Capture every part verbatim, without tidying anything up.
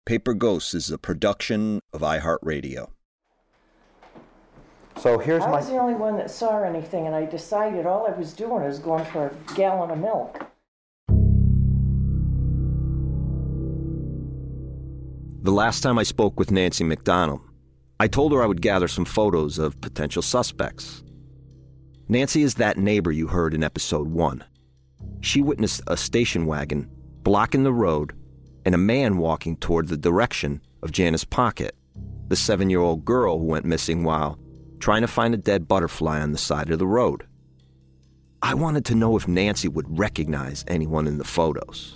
Paper Ghosts is a production of iHeartRadio. So here's I my... was the only one that saw anything, and I decided all I was doing was going for a gallon of milk. The last time I spoke with Nancy McDonald, I told her I would gather some photos of potential suspects. Nancy is that neighbor you heard in episode one. She witnessed a station wagon blocking the road and a man walking toward the direction of Janice Pocket, the seven-year-old girl who went missing while trying to find a dead butterfly on the side of the road. I wanted to know if Nancy would recognize anyone in the photos.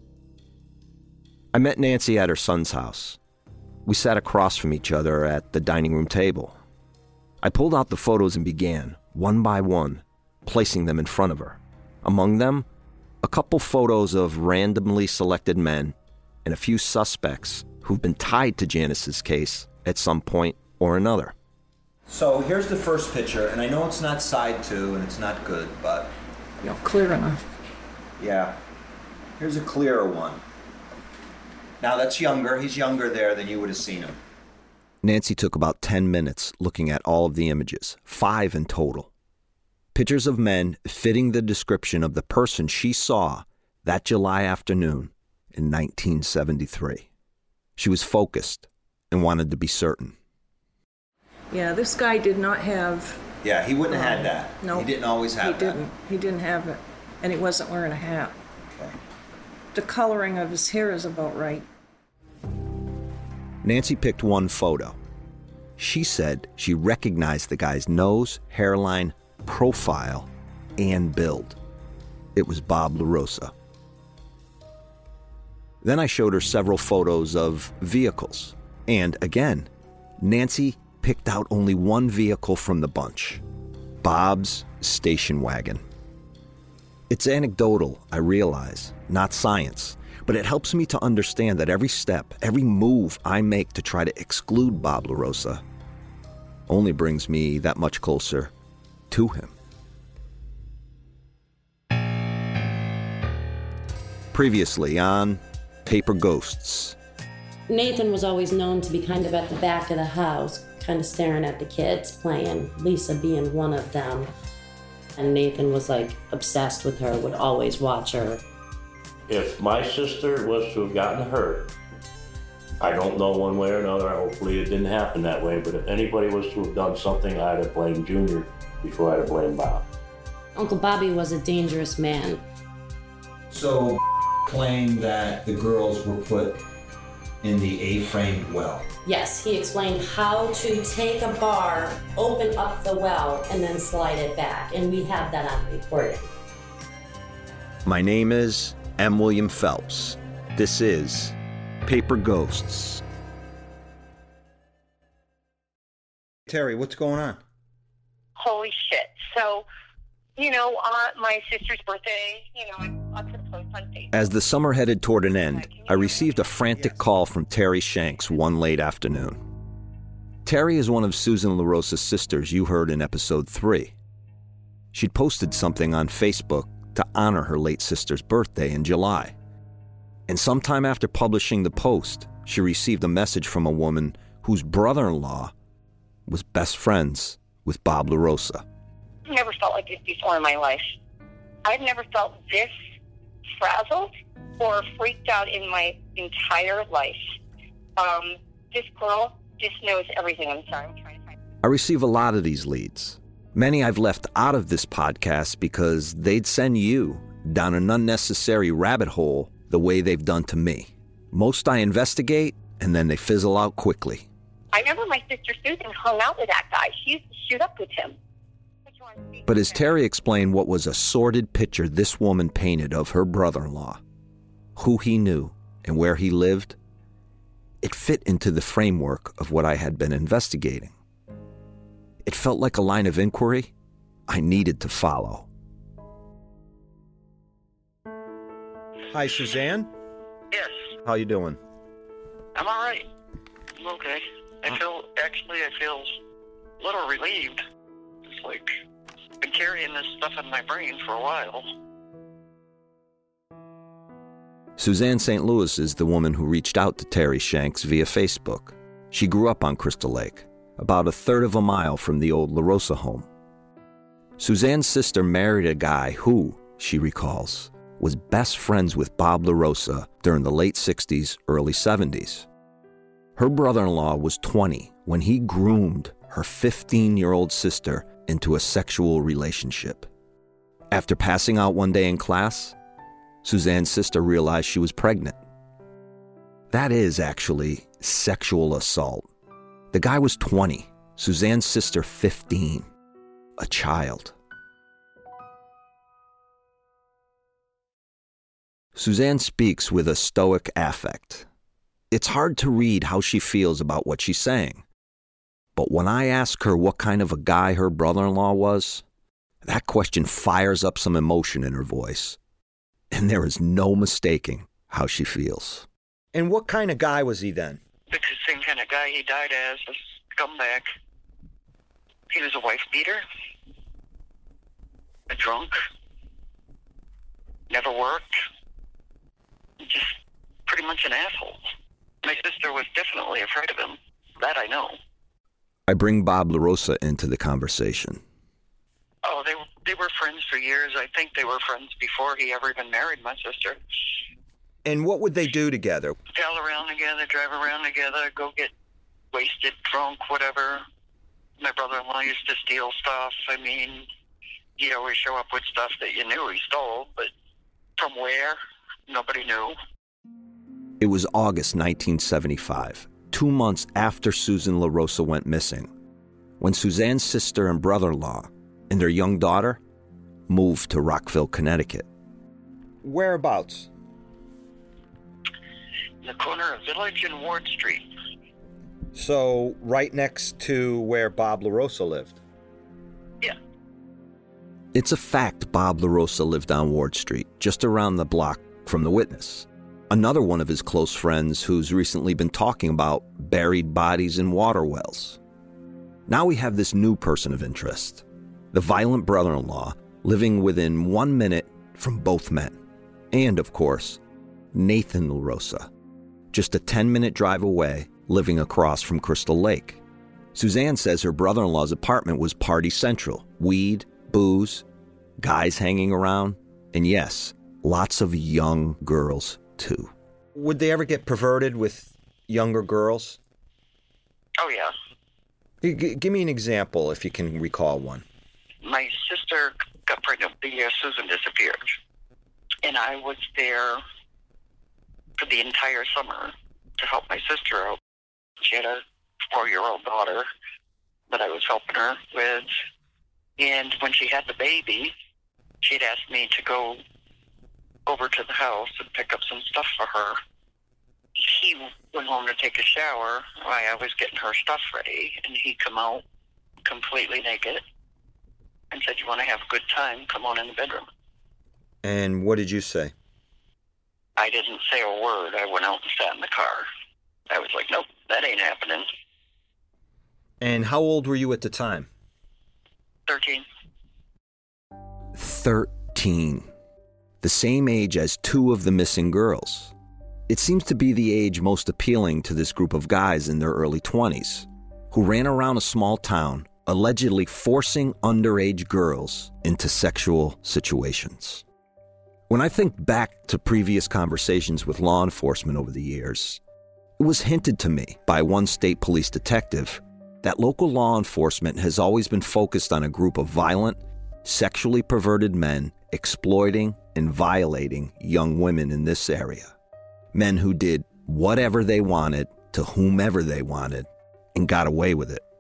I met Nancy at her son's house. We sat across from each other at the dining room table. I pulled out the photos and began, one by one, placing them in front of her. Among them, a couple photos of randomly selected men and a few suspects who've been tied to Janice's case at some point or another. So here's the first picture, and I know it's not side two and it's not good, but... You know, clear enough. Yeah. Here's a clearer one. Now that's younger. He's younger there than you would have seen him. Nancy took about ten minutes looking at all of the images, five in total. Pictures of men fitting the description of the person she saw that July afternoon in nineteen seventy-three. She was focused and wanted to be certain. Yeah, this guy did not have... Yeah, he wouldn't have um, had that. No. He didn't always have he that. Didn't. He didn't have it. And he wasn't wearing a hat. Okay. The coloring of his hair is about right. Nancy picked one photo. She said she recognized the guy's nose, hairline, profile, and build. It was Bob LaRosa. Then I showed her several photos of vehicles. And again, Nancy picked out only one vehicle from the bunch. Bob's station wagon. It's anecdotal, I realize, not science, but it helps me to understand that every step, every move I make to try to exclude Bob LaRosa only brings me that much closer to him. Previously on Paper Ghosts. Nathan was always known to be kind of at the back of the house, kind of staring at the kids playing, Lisa being one of them. And Nathan was like obsessed with her, would always watch her. If my sister was to have gotten hurt, I don't know one way or another, hopefully it didn't happen that way, but if anybody was to have done something, I'd have blamed Junior before I'd have blamed Bob. Uncle Bobby was a dangerous man. So, claimed that the girls were put in the A-framed well. Yes, he explained how to take a bar, open up the well, and then slide it back, and we have that on recording. My name is M. William Phelps. This is Paper Ghosts. Terry, what's going on? Holy shit. So, you know, on my sister's birthday, you know, I put a post on Facebook. As the summer headed toward an end, I received a frantic call from Terry Shanks one late afternoon. Terry is one of Susan LaRosa's sisters you heard in episode three. She'd posted something on Facebook to honor her late sister's birthday in July. And sometime after publishing the post, she received a message from a woman whose brother-in-law was best friends with Bob LaRosa. I've never felt like this before in my life. I've never felt this frazzled or freaked out in my entire life. Um, this girl just knows everything. I'm sorry, I'm trying to find... I receive a lot of these leads. Many I've left out of this podcast because they'd send you down an unnecessary rabbit hole the way they've done to me. Most I investigate, and then they fizzle out quickly. I remember my sister Susan hung out with that guy. She used to shoot up with him. But as Terry explained what was a sordid picture this woman painted of her brother-in-law, who he knew and where he lived, it fit into the framework of what I had been investigating. It felt like a line of inquiry I needed to follow. Hi, Suzanne. Yes. How you doing? I'm all right. I'm okay. I feel, actually, I feel a little relieved. It's like, I've been carrying this stuff in my brain for a while. Suzanne Saint Louis is the woman who reached out to Terry Shanks via Facebook. She grew up on Crystal Lake, about a third of a mile from the old La Rosa home. Suzanne's sister married a guy who, she recalls, was best friends with Bob La Rosa during the late sixties, early seventies. Her brother-in-law was twenty when he groomed her fifteen-year-old sister into a sexual relationship. After passing out one day in class, Suzanne's sister realized she was pregnant. That is actually sexual assault. The guy was twenty, Suzanne's sister fifteen, a child. Suzanne speaks with a stoic affect. It's hard to read how she feels about what she's saying. But when I ask her what kind of a guy her brother-in-law was, that question fires up some emotion in her voice. And there is no mistaking how she feels. And what kind of guy was he then? The same kind of guy he died as, a scumbag. He was a wife beater, a drunk, never worked, just pretty much an asshole. My sister was definitely afraid of him. That I know. I bring Bob La Rosa into the conversation. Oh, they they were friends for years. I think they were friends before he ever even married my sister. And what would they do together? Pal around together, drive around together, go get wasted, drunk, whatever. My brother-in-law used to steal stuff. I mean, he'd always show up with stuff that you knew he stole, but from where, nobody knew. It was August nineteen seventy-five, two months after Susan La Rosa went missing, when Suzanne's sister and brother-in-law and their young daughter moved to Rockville, Connecticut. Whereabouts? In the corner of Village and Ward Street. So, right next to where Bob La Rosa lived? Yeah. It's a fact Bob La Rosa lived on Ward Street, just around the block from the witness. Another one of his close friends who's recently been talking about buried bodies in water wells. Now we have this new person of interest, the violent brother-in-law living within one minute from both men. And, of course, Nathan La Rosa, just a ten-minute drive away, living across from Crystal Lake. Suzanne says her brother-in-law's apartment was party central. Weed, booze, guys hanging around, and yes, lots of young girls, too. Would they ever get perverted with younger girls? Oh, yeah. G- g- give me an example, if you can recall one. My sister got pregnant the year Susan disappeared. And I was there for the entire summer to help my sister out. She had a four-year-old daughter that I was helping her with. And when she had the baby, she'd asked me to go over to the house and pick up some stuff for her. He went home to take a shower while I was getting her stuff ready, and he come out completely naked and said, "You want to have a good time? Come on in the bedroom." And what did you say? I didn't say a word. I went out and sat in the car. I was like, nope, that ain't happening. And how old were you at the time? Thirteen. Thirteen. The same age as two of the missing girls. It seems to be the age most appealing to this group of guys in their early twenties, who ran around a small town, allegedly forcing underage girls into sexual situations. When I think back to previous conversations with law enforcement over the years, it was hinted to me by one state police detective that local law enforcement has always been focused on a group of violent, sexually perverted men exploiting and violating young women in this area. Men who did whatever they wanted to whomever they wanted and got away with it.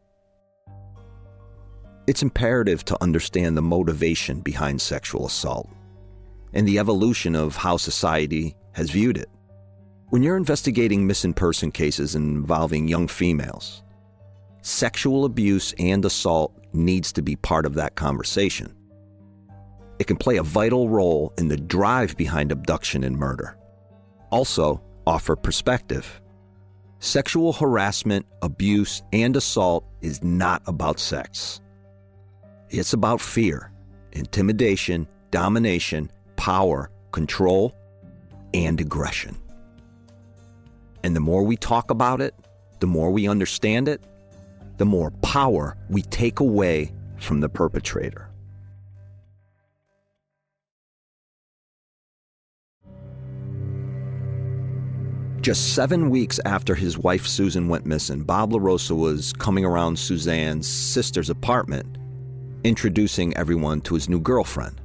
It's imperative to understand the motivation behind sexual assault and the evolution of how society has viewed it. When you're investigating missing person cases involving young females, sexual abuse and assault needs to be part of that conversation. It can play a vital role in the drive behind abduction and murder. Also, offer perspective. Sexual harassment, abuse, and assault is not about sex. It's about fear, intimidation, domination, power, control, and aggression. And the more we talk about it, the more we understand it, the more power we take away from the perpetrator. Just seven weeks after his wife Susan went missing, Bob LaRosa was coming around Suzanne's sister's apartment, introducing everyone to his new girlfriend.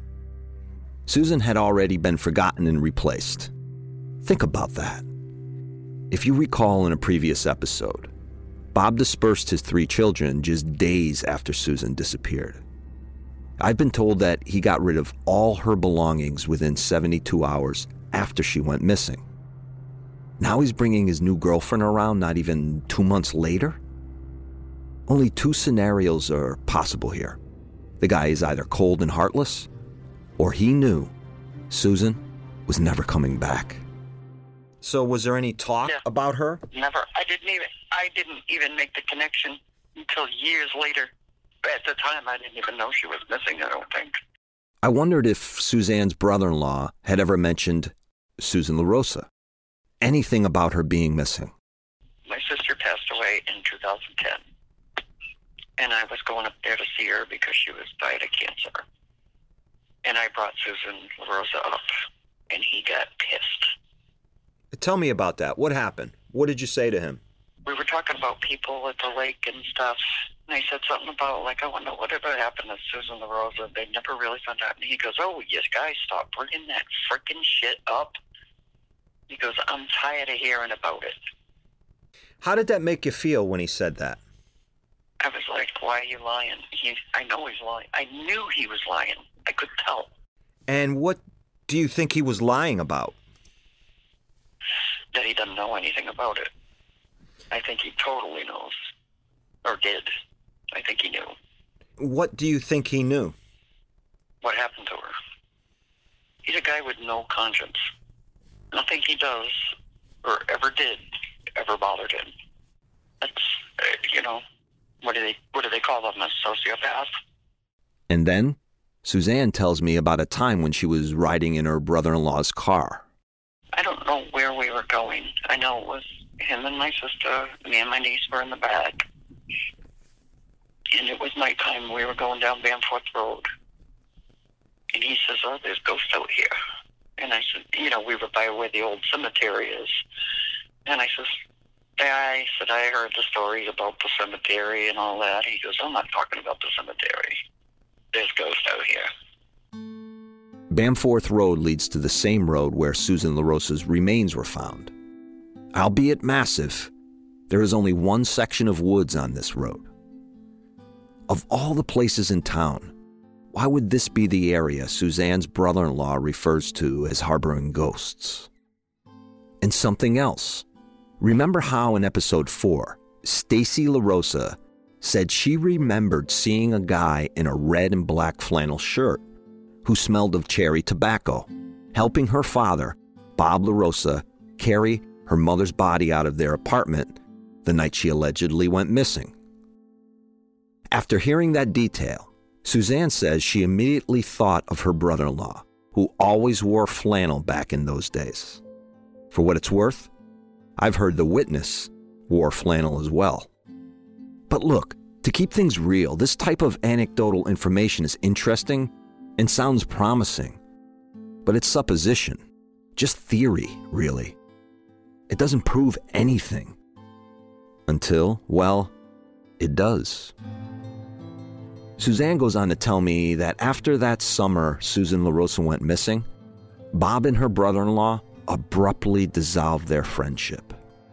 Susan had already been forgotten and replaced. Think about that. If you recall in a previous episode, Bob dispersed his three children just days after Susan disappeared. I've been told that he got rid of all her belongings within seventy-two hours after she went missing. Now he's bringing his new girlfriend around not even two months later? Only two scenarios are possible here. The guy is either cold and heartless, or he knew Susan was never coming back. So was there any talk Yeah. about her? Never. I didn't even. I didn't even make the connection until years later. At the time, I didn't even know she was missing. I don't think. I wondered if Suzanne's brother-in-law had ever mentioned Susan LaRosa. Anything about her being missing. My sister passed away in two thousand ten, and I was going up there to see her because she was died of cancer. And I brought Susan LaRosa up, and he got pissed. Tell me about that. What happened? What did you say to him? We were talking about people at the lake and stuff, and I said something about, like, I wonder whatever happened to Susan LaRosa. They never really found out. And he goes, oh, you guys, stop bringing that freaking shit up. He goes, I'm tired of hearing about it. How did that make you feel when he said that? I was like, why are you lying? He, I know he's lying. I knew he was lying. I could tell. And what do you think he was lying about? That he doesn't know anything about it. I think he totally knows. Or did. I think he knew. What do you think he knew? What happened to her? He's a guy with no conscience. Nothing he does or ever did ever bothered him. That's, uh, you know, what do they what do they call them, a sociopath? And then Suzanne tells me about a time when she was riding in her brother-in-law's car. I don't know where we were going. I know it was him and my sister. Me and my niece were in the back. And it was nighttime. We were going down Bamforth Road. And he says, oh, there's ghosts out here. And I said, you know, we were by where the old cemetery is. And I says, yeah, I said, I heard the stories about the cemetery and all that. He goes, I'm not talking about the cemetery. There's ghosts out here. Bamforth Road leads to the same road where Susan LaRosa's remains were found. Albeit massive, there is only one section of woods on this road. Of all the places in town, why would this be the area Suzanne's brother-in-law refers to as harboring ghosts? And something else. Remember how in episode four, Stacy LaRosa said she remembered seeing a guy in a red and black flannel shirt who smelled of cherry tobacco, helping her father, Bob LaRosa, carry her mother's body out of their apartment the night she allegedly went missing. After hearing that detail, Suzanne says she immediately thought of her brother-in-law, who always wore flannel back in those days. For what it's worth, I've heard the witness wore flannel as well. But look, to keep things real, this type of anecdotal information is interesting and sounds promising. But it's supposition, just theory, really. It doesn't prove anything. Until, well, it does. Suzanne goes on to tell me that after that summer Susan LaRosa went missing, Bob and her brother-in-law abruptly dissolved their friendship.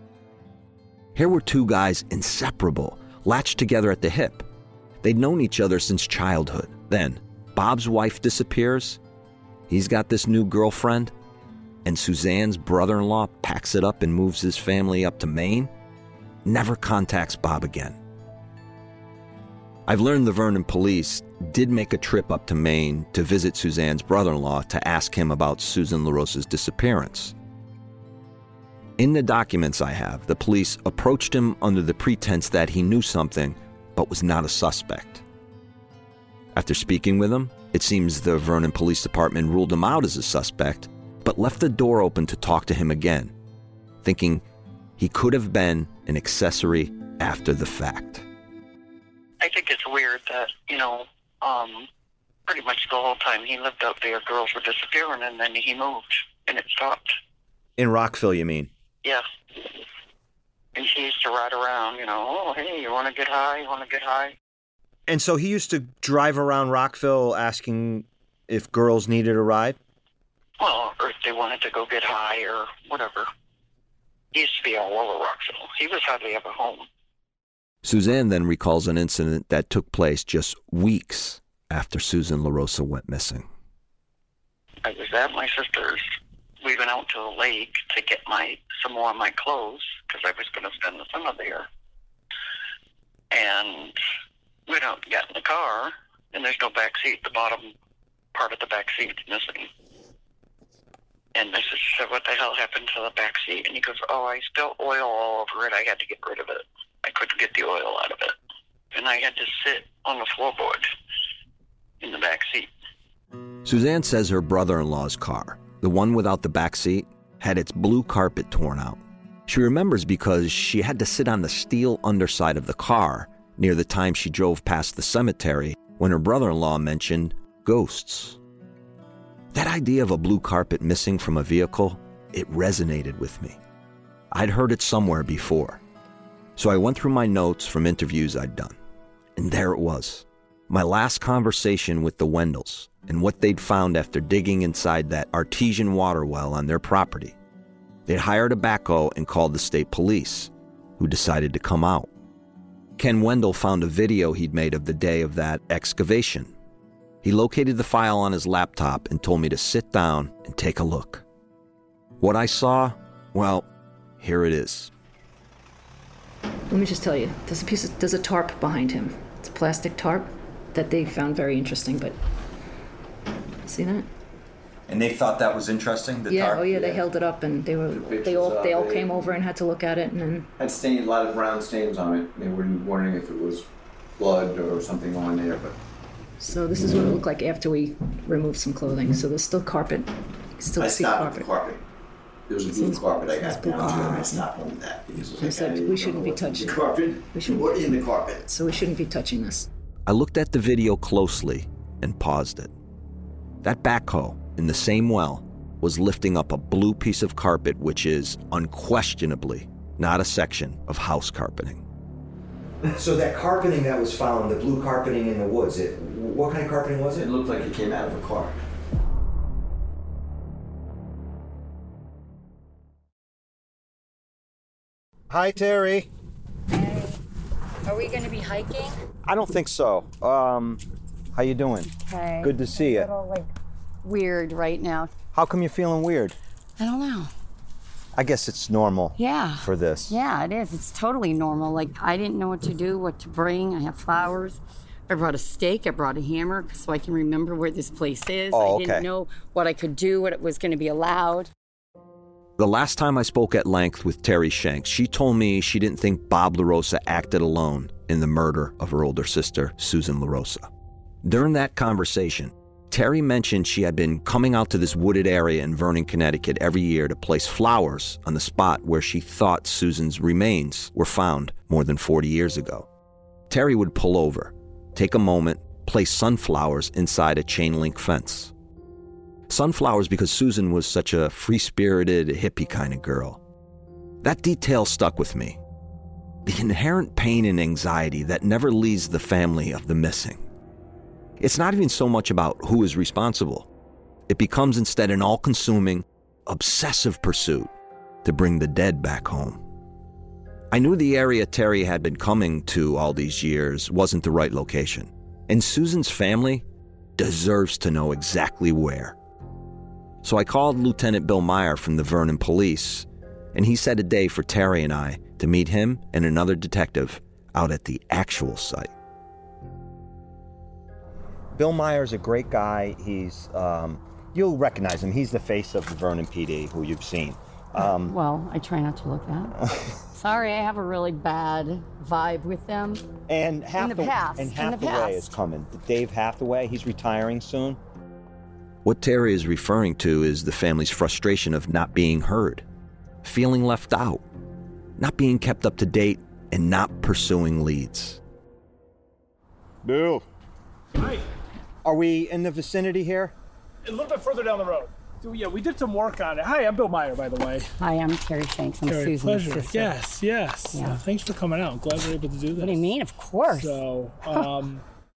Here were two guys inseparable, latched together at the hip. They'd known each other since childhood. Then, Bob's wife disappears, he's got this new girlfriend, and Suzanne's brother-in-law packs it up and moves his family up to Maine, never contacts Bob again. I've learned the Vernon police did make a trip up to Maine to visit Suzanne's brother-in-law to ask him about Susan LaRosa's disappearance. In the documents I have, the police approached him under the pretense that he knew something, but was not a suspect. After speaking with him, it seems the Vernon Police Department ruled him out as a suspect but left the door open to talk to him again, thinking he could have been an accessory after the fact. I think it's weird that, you know, um, pretty much the whole time he lived out there, girls were disappearing, and then he moved, and it stopped. In Rockville, you mean? Yeah. And she used to ride around, you know, oh, hey, you want to get high? You want to get high? And so he used to drive around Rockville asking if girls needed a ride? Well, or if they wanted to go get high or whatever. He used to be all over Rockville. He was hardly ever home. Suzanne then recalls an incident that took place just weeks after Susan LaRosa went missing. I was at my sister's. We went out to the lake to get my some more of my clothes because I was going to spend the summer there. And we went out and got in the car, and there's no back seat. The bottom part of the back seat is missing. And my sister said, what the hell happened to the back seat? And he goes, oh, I spilled oil all over it. I had to get rid of it. I couldn't get the oil out of it. And I had to sit on the floorboard in the back seat. Suzanne says her brother-in-law's car, the one without the back seat, had its blue carpet torn out. She remembers because she had to sit on the steel underside of the car near the time she drove past the cemetery when her brother-in-law mentioned ghosts. That idea of a blue carpet missing from a vehicle, it resonated with me. I'd heard it somewhere before. So I went through my notes from interviews I'd done. And there it was. My last conversation with the Wendells and what they'd found after digging inside that artesian water well on their property. They'd hired a backhoe and called the state police, who decided to come out. Ken Wendell found a video he'd made of the day of that excavation. He located the file on his laptop and told me to sit down and take a look. What I saw, well, here it is. Let me just tell you, there's a piece of, there's a tarp behind him. It's a plastic tarp that they found very interesting, but see that? And they thought that was interesting, the yeah, tarp? oh yeah, they held it up and they were they all they all came over and had to look at it and then had stain, a lot of brown stains on it. They were wondering if it was blood or something on there, but so this is what it looked like after we removed some clothing. So there's still carpet. Still I see stopped carpet. at the carpet. There was a blue carpet I got down to, and I stopped on that because it was They like, said I we shouldn't be touching the carpet. We shouldn't. What in the carpet? So we shouldn't be touching this. I looked at the video closely and paused it. That backhoe in the same well was lifting up a blue piece of carpet, which is unquestionably not a section of house carpeting. So that carpeting that was found, the blue carpeting in the woods, it, what kind of carpeting was It it? looked like it came out of a car. Hi, Terry. Hey, are we going to be hiking? I don't think so. Um, how you doing? Hey. Good to see A you. little, like, weird right now. How come you're feeling weird? I don't know. I guess it's normal Yeah. for this. Yeah, it is. It's totally normal. Like, I didn't know what to do, what to bring. I have flowers. I brought a stake. I brought a hammer so I can remember where this place is. Oh, I didn't okay. know what I could do, what it was going to be allowed. The last time I spoke at length with Terry Shanks, she told me she didn't think Bob LaRosa acted alone in the murder of her older sister, Susan LaRosa. During that conversation, Terry mentioned she had been coming out to this wooded area in Vernon, Connecticut every year to place flowers on the spot where she thought Susan's remains were found more than forty years ago. Terry would pull over, take a moment, place sunflowers inside a chain link fence. Sunflowers because Susan was such a free-spirited, hippie kind of girl. That detail stuck with me. The inherent pain and anxiety that never leaves the family of the missing. It's not even so much about who is responsible. It becomes instead an all-consuming, obsessive pursuit to bring the dead back home. I knew the area Terry had been coming to all these years wasn't the right location, and Susan's family deserves to know exactly where. So I called Lieutenant Bill Meyer from the Vernon Police, and he set a day for Terry and I to meet him and another detective out at the actual site. Bill Meyer's a great guy. He's, um, you'll recognize him. He's the face of the Vernon P D, who you've seen. Um, Well, I try not to look at. Sorry, I have a really bad vibe with them. and half In the past, and in Hathaway the past. is coming. Dave Hathaway, he's retiring soon. What Terry is referring to is the family's frustration of not being heard, feeling left out, not being kept up to date, and not pursuing leads. Bill. Hi. Are we in the vicinity here? A little bit further down the road. So, yeah, we did some work on it. Hi, I'm Bill Meyer, by the way. Hi, I'm Terry Shanks. I'm Terry, Susan's pleasure. sister. Yes, yes. Yeah. Uh, thanks for coming out. I'm glad we're able to do this. What do you mean? Of course. So, um...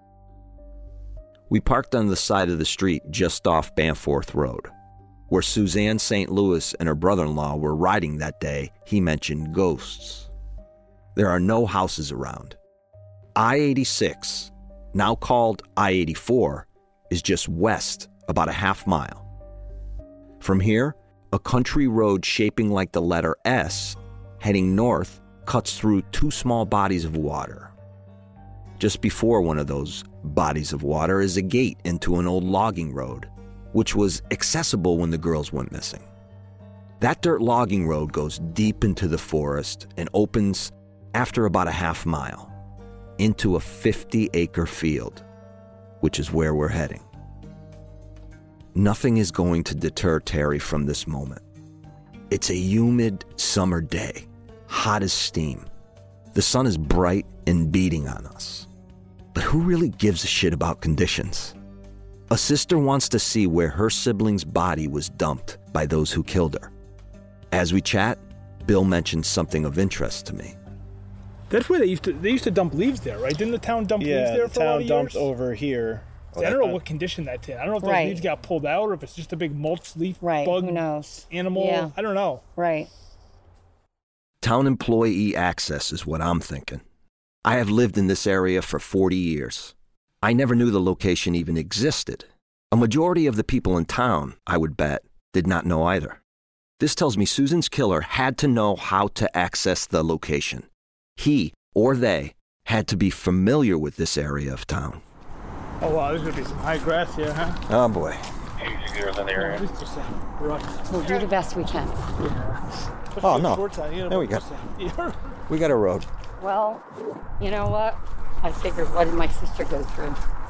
We parked on the side of the street just off Banforth Road. Where Suzanne Saint Louis and her brother-in-law were riding that day, he mentioned ghosts. There are no houses around. I eighty-six, now called I eighty-four, is just west about a half mile. From here, a country road shaping like the letter S, heading north, cuts through two small bodies of water. Just before one of those bodies of water is a gate into an old logging road, which was accessible when the girls went missing. That dirt logging road goes deep into the forest and opens after about a half mile into a fifty-acre field, which is where we're heading. Nothing is going to deter Terry from this moment. It's a humid summer day, hot as steam. The sun is bright and beating on us. But who really gives a shit about conditions? A sister wants to see where her sibling's body was dumped by those who killed her. As we chat, Bill mentions something of interest to me. That's where they used to they used to dump leaves there, right? Didn't the town dump yeah, leaves there the for a lot town of dumped years? over here. See, I don't know what condition that's in. I don't know if those Right. leaves got pulled out or if it's just a big mulch leaf Right, bug who knows? animal. Yeah. I don't know. Right. Town employee access is what I'm thinking. I have lived in this area for forty years. I never knew the location even existed. A majority of the people in town, I would bet, did not know either. This tells me Susan's killer had to know how to access the location. He, or they, had to be familiar with this area of town. Oh wow, there's gonna be some high grass here, huh? Oh boy. Easier than the area. It's just a rough. We'll do the best we can. Oh, no. There we go. We got a road. Well, you know what? I figured, what did my sister go through?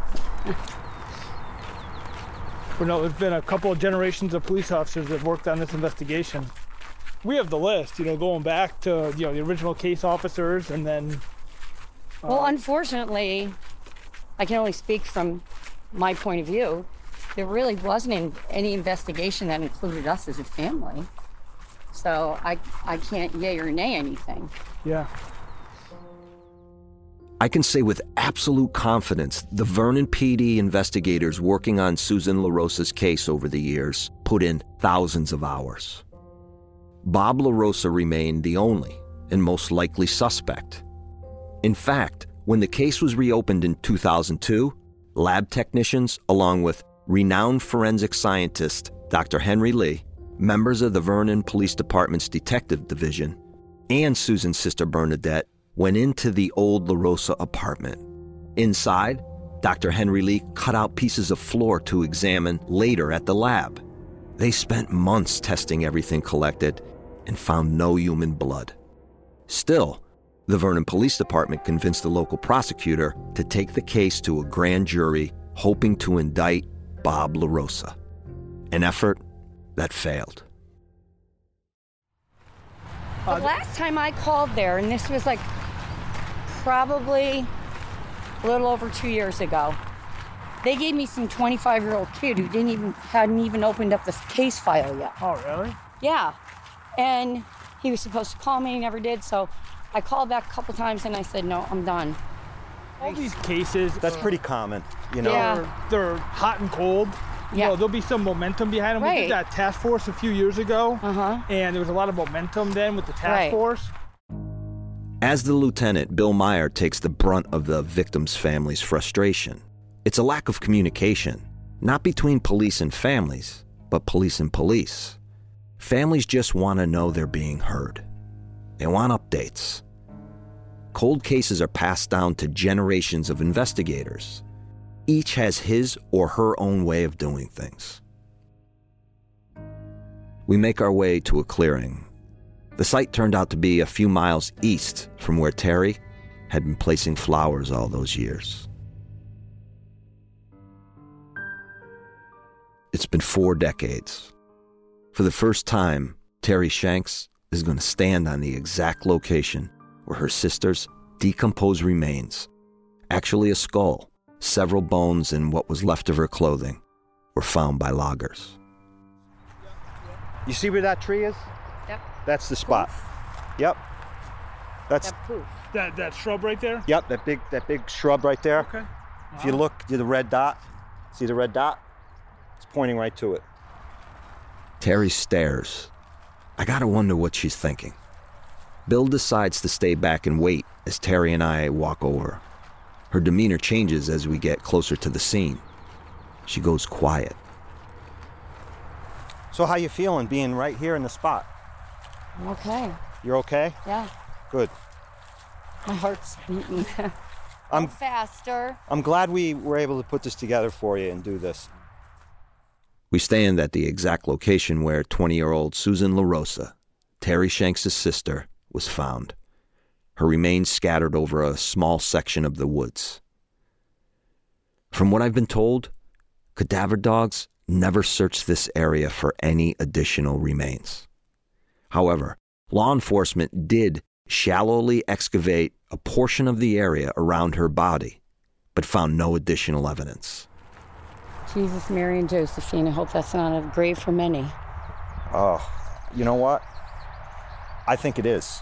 Well, no, there's been a couple of generations of police officers that have worked on this investigation. We have the list, you know, going back to, you know, the original case officers and then... Uh, Well, unfortunately, I can only speak from my point of view. There really wasn't in, any investigation that included us as a family. So I, I can't yay or nay anything. Yeah. I can say with absolute confidence the Vernon P D investigators working on Susan LaRosa's case over the years put in thousands of hours. Bob LaRosa remained the only and most likely suspect. In fact, when the case was reopened in two thousand two, lab technicians, along with renowned forensic scientist Doctor Henry Lee, members of the Vernon Police Department's Detective Division, and Susan's sister Bernadette, went into the old LaRosa apartment. Inside, Doctor Henry Lee cut out pieces of floor to examine later at the lab. They spent months testing everything collected and found no human blood. Still, the Vernon Police Department convinced the local prosecutor to take the case to a grand jury, hoping to indict Bob LaRosa. An effort that failed. The last time I called there, and this was like probably a little over two years ago, they gave me some twenty-five-year-old kid who didn't even hadn't even opened up the case file yet. Oh, really? Yeah, and he was supposed to call me, he never did. So I called back a couple times, and I said, "No, I'm done." All these cases, that's pretty common, you know. Yeah. They're, they're hot and cold. You Yeah. know, there'll be some momentum behind them. We Right. did that task force a few years ago, Uh-huh. and there was a lot of momentum then with the task Right. force. As the lieutenant, Bill Meyer takes the brunt of the victim's family's frustration. It's a lack of communication, not between police and families, but police and police. Families just want to know they're being heard. They want updates. Cold cases are passed down to generations of investigators. Each has his or her own way of doing things. We make our way to a clearing. The site turned out to be a few miles east from where Terry had been placing flowers all those years. It's been four decades. For the first time, Terry Shanks is going to stand on the exact location where her sister's decomposed remains, actually a skull, several bones, and what was left of her clothing, were found by loggers. You see where that tree is? Yep. That's the spot. Yep. That's That poof. That that shrub right there? Yep, that big that big shrub right there. Okay. If you look, to the red dot. See the red dot? It's pointing right to it. Terry stares. I gotta wonder what she's thinking. Bill decides to stay back and wait as Terry and I walk over. Her demeanor changes as we get closer to the scene. She goes quiet. So how you feeling being right here in the spot? I'm okay. You're okay? Yeah. Good. My heart's beating. I'm faster. I'm glad we were able to put this together for you and do this. We stand at the exact location where twenty-year-old Susan LaRosa, Terry Shanks' sister, was found. Her remains scattered over a small section of the woods. From what I've been told, cadaver dogs never searched this area for any additional remains. However, law enforcement did shallowly excavate a portion of the area around her body, but found no additional evidence. Jesus, Mary, and Josephine. I hope that's not a grave for many. Oh, you know what? I think it is.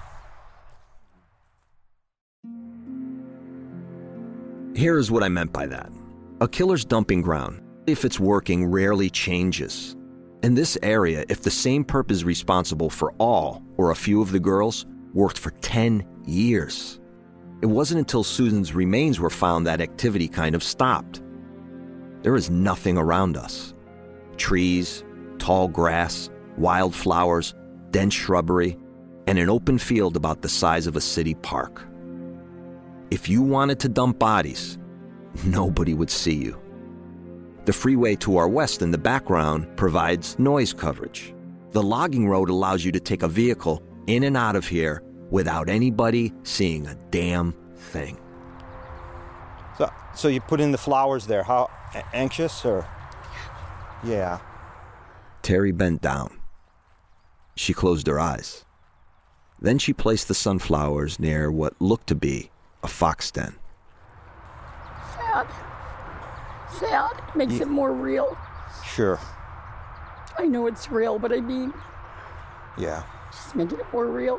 Here is what I meant by that. A killer's dumping ground, if it's working, rarely changes. In this area, if the same perp is responsible for all or a few of the girls, worked for ten years. It wasn't until Susan's remains were found that activity kind of stopped. There is nothing around us. Trees, tall grass, wildflowers, dense shrubbery, and an open field about the size of a city park. If you wanted to dump bodies, nobody would see you. The freeway to our west in the background provides noise coverage. The logging road allows you to take a vehicle in and out of here without anybody seeing a damn thing. So, so you put in the flowers there. How a- anxious or? Yeah. Terry bent down. She closed her eyes. Then she placed the sunflowers near what looked to be a fox den. Sad. Sad. Makes Ye- it more real. Sure. I know it's real, but I mean, Yeah. just making it more real.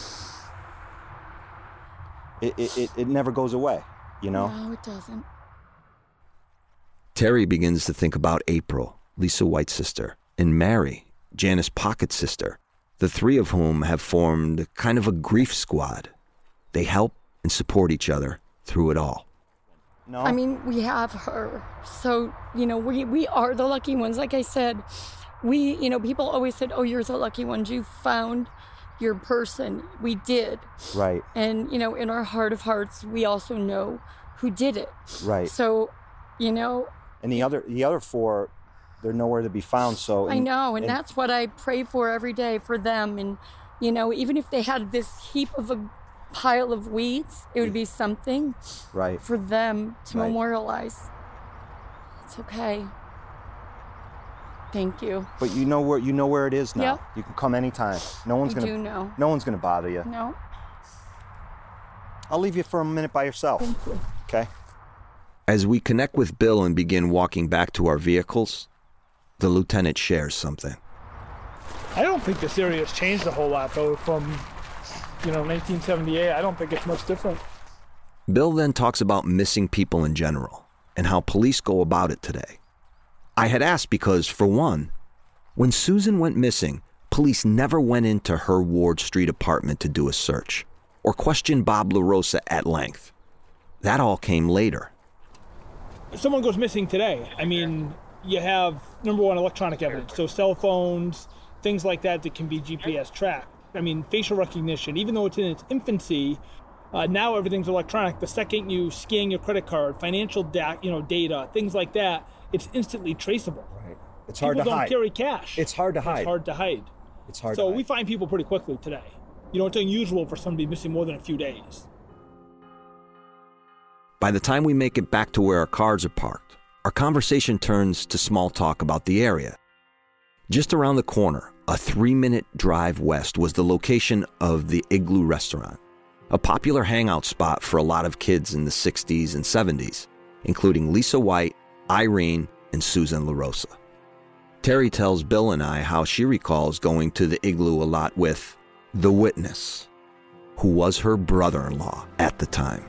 It it, it, it never goes away, you know? No, it doesn't. Terry begins to think about April, Lisa White's sister, and Mary, Janice Pockett's sister, the three of whom have formed kind of a grief squad. They help and support each other through it all. No. I mean, we have her. So, you know, we, we are the lucky ones. Like I said, we, you know, people always said, oh, you're the lucky ones. You found your person. We did. Right. And, you know, in our heart of hearts, we also know who did it. Right. So, you know. And the other the other four, they're nowhere to be found. So I know, and, and that's what I pray for every day for them. And, you know, even if they had this heap of a pile of weeds, it would be something right for them to right. memorialize. It's okay. Thank you. But you know where you know where it is now. Yep. You can come anytime. No one's I gonna. do know. No one's gonna bother you. No. I'll leave you for a minute by yourself. Thank you. Okay. As we connect with Bill and begin walking back to our vehicles, the lieutenant shares something. I don't think this area has changed a whole lot, though, from, you know, nineteen seventy-eight. I don't think it's much different. Bill then talks about missing people in general and how police go about it today. I had asked because, for one, when Susan went missing, police never went into her Ward Street apartment to do a search or question Bob LaRosa at length. That all came later. If someone goes missing today, I mean, you have, number one, electronic evidence. So cell phones, things like that that can be G P S tracked. I mean, facial recognition, even though it's in its infancy, uh, now everything's electronic. The second you scan your credit card, financial da- you know, data, things like that, it's instantly traceable. Right. It's hard to People don't hide. carry cash. It's hard to hide. It's hard to hide. It's hard so to hide. we find people pretty quickly today. You know, it's unusual for somebody missing more than a few days. By the time we make it back to where our cars are parked, our conversation turns to small talk about the area. Just around the corner, a three-minute drive west, was the location of the Igloo Restaurant, a popular hangout spot for a lot of kids in the sixties and seventies, including Lisa White, Irene, and Susan LaRosa. Terry tells Bill and I how she recalls going to the Igloo a lot with the witness, who was her brother-in-law at the time.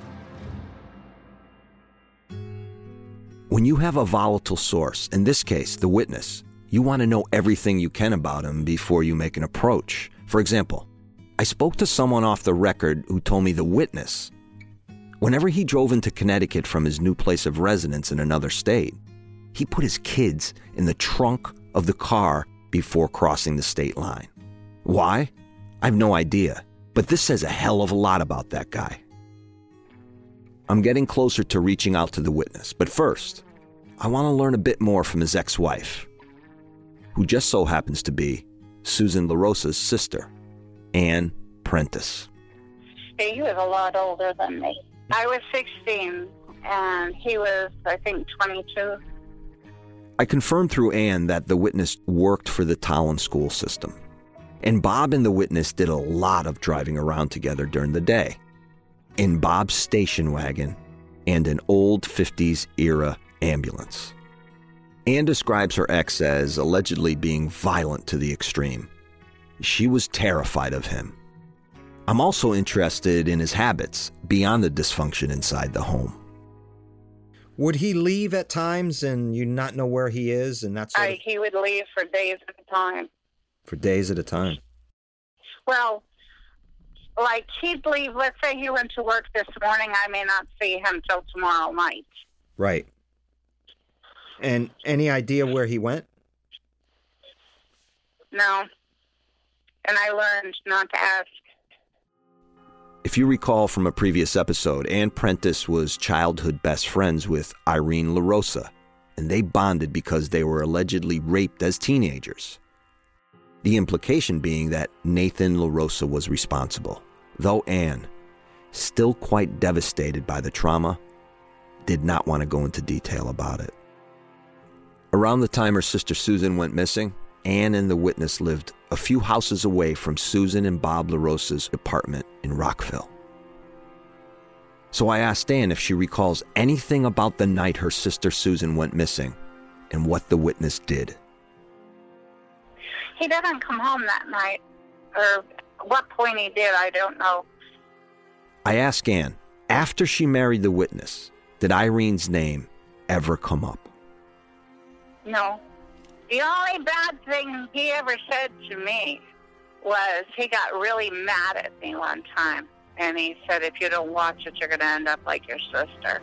When you have a volatile source, in this case, the witness, you want to know everything you can about him before you make an approach. For example, I spoke to someone off the record who told me the witness, whenever he drove into Connecticut from his new place of residence in another state, he put his kids in the trunk of the car before crossing the state line. Why? I have no idea, but this says a hell of a lot about that guy. I'm getting closer to reaching out to the witness, but first, I want to learn a bit more from his ex-wife, who just so happens to be Susan LaRosa's sister, Ann Prentice. He was a lot older than me. I was sixteen, and he was, I think, twenty-two. I confirmed through Ann that the witness worked for the Tolland school system, and Bob and the witness did a lot of driving around together during the day, in Bob's station wagon and an old fifties-era ambulance. Ann describes her ex as allegedly being violent to the extreme. She was terrified of him. I'm also interested in his habits beyond the dysfunction inside the home. Would he leave at times and you not know where he is and that sort I, of... he would leave for days at a time. For days at a time? Well, like he'd leave, let's say he went to work this morning, I may not see him till tomorrow night. Right. And any idea where he went? No. And I learned not to ask. If you recall from a previous episode, Ann Prentice was childhood best friends with Irene LaRosa, and they bonded because they were allegedly raped as teenagers. The implication being that Nathan LaRosa was responsible, though Ann, still quite devastated by the trauma, did not want to go into detail about it. Around the time her sister Susan went missing, Ann and the witness lived a few houses away from Susan and Bob LaRosa's apartment in Rockville. So I asked Ann if she recalls anything about the night her sister Susan went missing and what the witness did. He didn't come home that night, or what point he did, I don't know. I asked Ann, after she married the witness, did Irene's name ever come up? No. The only bad thing he ever said to me was he got really mad at me one time. And he said, if you don't watch it, you're going to end up like your sister.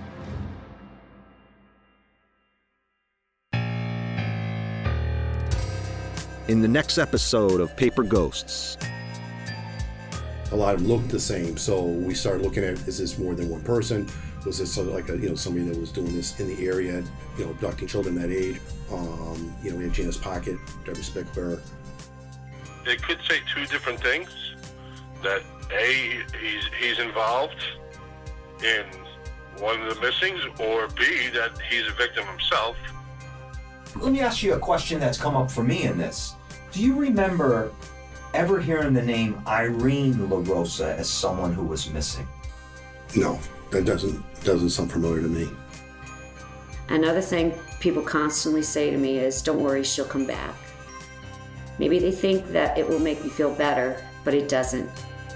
In the next episode of Paper Ghosts. A lot of them looked the same, so we started looking at, is this more than one person? Was this sort of like a, you know, somebody that was doing this in the area, you know, abducting children that age? Um, you know, we have Janice Pocket, Debbie Spickler. It could say two different things. That A, he's he's involved in one of the missings, or B, that he's a victim himself. Let me ask you a question that's come up for me in this. Do you remember ever hearing the name Irene LaRosa as someone who was missing? No, that doesn't doesn't sound familiar to me. Another thing people constantly say to me is, don't worry, she'll come back. Maybe they think that it will make me feel better, but it doesn't.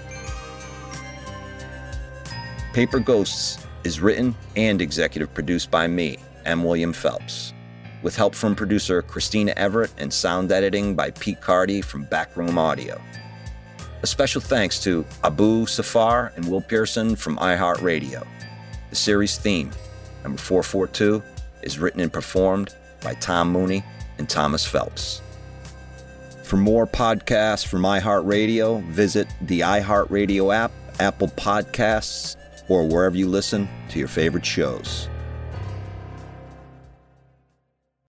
Paper Ghosts is written and executive produced by me, M. William Phelps, with help from producer Christina Everett and sound editing by Pete Cardy from Backroom Audio. A special thanks to Abu Safar and Will Pearson from iHeartRadio. The series theme, number four forty-two, is written and performed by Tom Mooney and Thomas Phelps. For more podcasts from iHeartRadio, visit the iHeartRadio app, Apple Podcasts, or wherever you listen to your favorite shows.